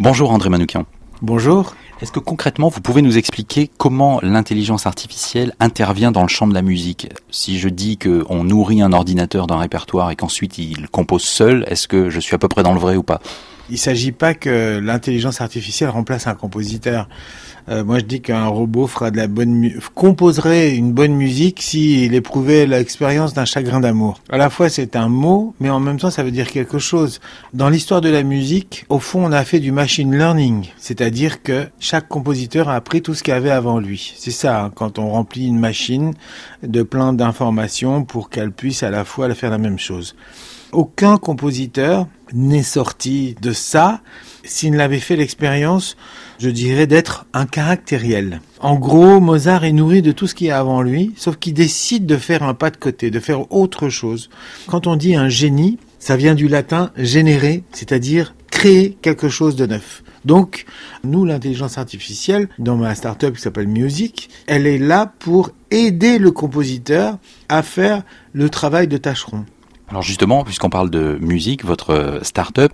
Bonjour André Manoukian. Bonjour. Est-ce que concrètement vous pouvez nous expliquer comment l'intelligence artificielle intervient dans le champ de la musique ? Si je dis qu'on nourrit un ordinateur d'un répertoire et qu'ensuite il compose seul, est-ce que je suis à peu près dans le vrai ou pas ? Il ne s'agit pas que l'intelligence artificielle remplace un compositeur. Moi, je dis qu'un robot composerait une bonne musique s'il éprouvait l'expérience d'un chagrin d'amour. À la fois, c'est un mot, mais en même temps, ça veut dire quelque chose. Dans l'histoire de la musique, au fond, on a fait du machine learning, c'est-à-dire que chaque compositeur a appris tout ce qu'il y avait avant lui. C'est ça, hein, quand on remplit une machine de plein d'informations pour qu'elle puisse à la fois faire la même chose. Aucun compositeur n'est sorti de ça s'il n'avait fait l'expérience, je dirais, d'être un caractériel. En gros, Mozart est nourri de tout ce qu'il y a avant lui, sauf qu'il décide de faire un pas de côté, de faire autre chose. Quand on dit un génie, ça vient du latin générer, c'est-à-dire créer quelque chose de neuf. Donc, nous, l'intelligence artificielle, dans ma start-up qui s'appelle Music, elle est là pour aider le compositeur à faire le travail de tâcheron. Alors justement, puisqu'on parle de musique, votre start-up,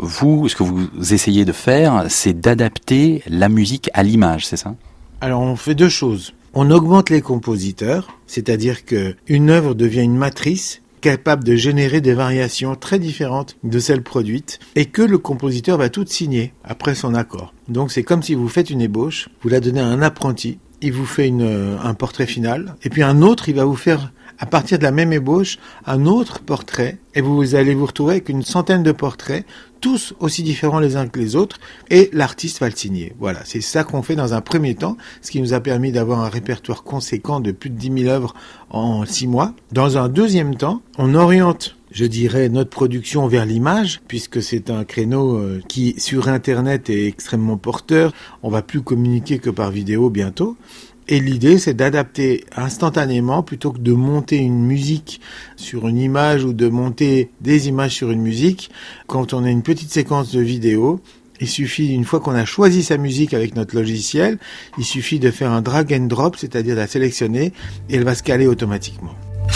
ce que vous essayez de faire, c'est d'adapter la musique à l'image, c'est ça ? Alors on fait deux choses. On augmente les compositeurs, c'est-à-dire qu'une œuvre devient une matrice capable de générer des variations très différentes de celles produites et que le compositeur va toutes signer après son accord. Donc c'est comme si vous faites une ébauche, vous la donnez à un apprenti, il vous fait un portrait final et puis un autre, il va vous faire à partir de la même ébauche, un autre portrait, et vous allez vous retrouver avec une centaine de portraits, tous aussi différents les uns que les autres, et l'artiste va le signer. Voilà, c'est ça qu'on fait dans un premier temps, ce qui nous a permis d'avoir un répertoire conséquent de plus de 10 000 œuvres en 6 mois. Dans un deuxième temps, on oriente, je dirais, notre production vers l'image, puisque c'est un créneau qui, sur Internet, est extrêmement porteur. On va plus communiquer que par vidéo bientôt. Et l'idée, c'est d'adapter instantanément, plutôt que de monter une musique sur une image ou de monter des images sur une musique. Quand on a une petite séquence de vidéo, il suffit, une fois qu'on a choisi sa musique avec notre logiciel, il suffit de faire un drag and drop, c'est-à-dire de la sélectionner, et elle va se caler automatiquement.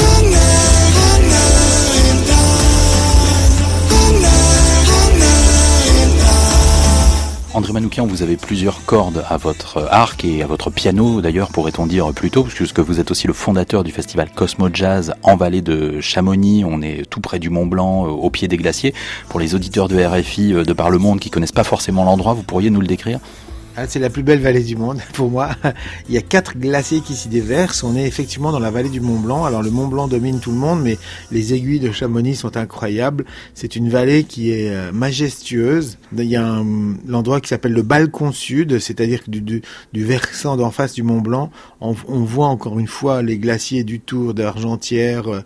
André Manoukian, vous avez plusieurs cordes à votre arc et à votre piano, d'ailleurs, pourrait-on dire plutôt, puisque vous êtes aussi le fondateur du festival Cosmo Jazz en vallée de Chamonix. On est tout près du Mont Blanc, au pied des glaciers. Pour les auditeurs de RFI de par le monde qui connaissent pas forcément l'endroit, vous pourriez nous le décrire ? C'est la plus belle vallée du monde pour moi. Il y a 4 glaciers qui s'y déversent. On est effectivement dans la vallée du Mont Blanc. Alors le Mont Blanc domine tout le monde, mais les aiguilles de Chamonix sont incroyables. C'est une vallée qui est majestueuse. Il y a l'endroit qui s'appelle le balcon sud, c'est-à-dire que du versant d'en face du Mont Blanc, on voit encore une fois les glaciers du Tour, d'Argentière,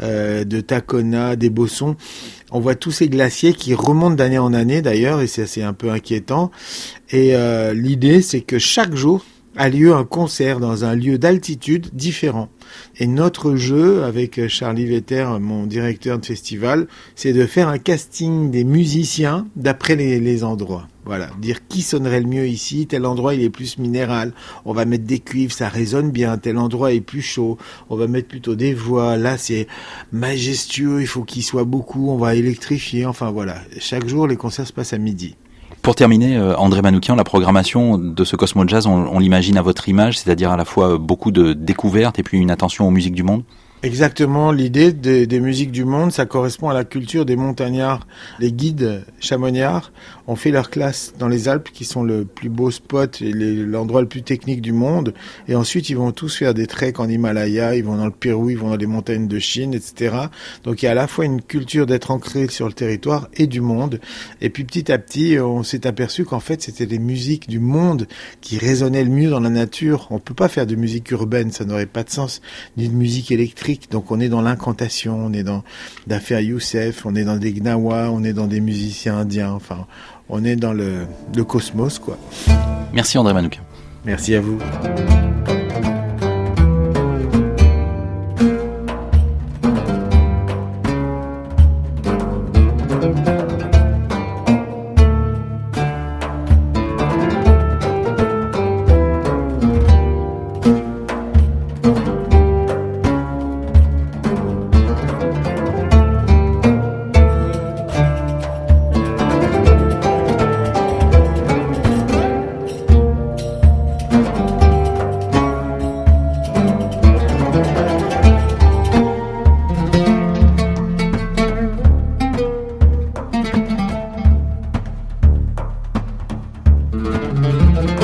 de Tacona, des Bossons. On voit tous ces glaciers qui remontent d'année en année d'ailleurs, et c'est un peu inquiétant. Et l'idée, c'est que chaque jour a lieu un concert dans un lieu d'altitude différent. Et notre jeu, avec Charlie Vetter, mon directeur de festival, c'est de faire un casting des musiciens d'après les endroits. Voilà, dire qui sonnerait le mieux ici, tel endroit il est plus minéral, on va mettre des cuivres, ça résonne bien, tel endroit est plus chaud, on va mettre plutôt des voix, là c'est majestueux, il faut qu'il soit beaucoup, on va électrifier, enfin voilà. Chaque jour les concerts se passent à midi. Pour terminer, André Manoukian, la programmation de ce Cosmo Jazz, on l'imagine à votre image, c'est-à-dire à la fois beaucoup de découvertes et puis une attention aux musiques du monde ? Exactement, l'idée des musiques du monde, ça correspond à la culture des montagnards. Les guides chamoniards ont fait leur classe dans les Alpes, qui sont le plus beau spot et l'endroit le plus technique du monde. Et ensuite, ils vont tous faire des treks en Himalaya, ils vont dans le Pérou, ils vont dans les montagnes de Chine, etc. Donc il y a à la fois une culture d'être ancré sur le territoire et du monde. Et puis petit à petit, on s'est aperçu qu'en fait, c'était les musiques du monde qui résonnaient le mieux dans la nature. On peut pas faire de musique urbaine, ça n'aurait pas de sens, ni de musique électrique. Donc on est dans l'incantation, on est dans d'Affaire Youssef, on est dans des Gnawa, on est dans des musiciens indiens, enfin on est dans le cosmos quoi. Merci André Manoukian. Merci à vous. Merci.